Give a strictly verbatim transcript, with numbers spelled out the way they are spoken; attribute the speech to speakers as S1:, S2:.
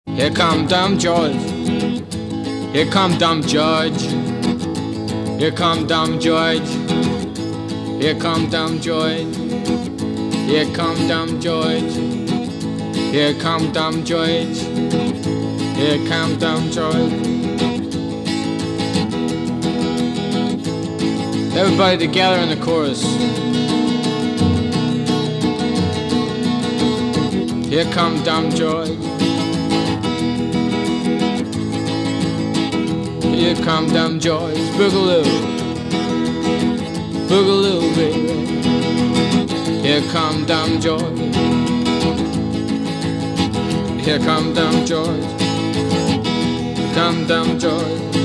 S1: Here come Dumb George. Here come Dumb George. Here come Dumb George. Here come Dumb George. Here come Dumb George. Here come Dumb George. Here come Dumb George. Everybody together in the chorus. Here come Dumb George. Here come Dumb George. Boogaloo. Boogaloo, baby. Here come Dumb George. Here come Dumb George. Come Dumb George.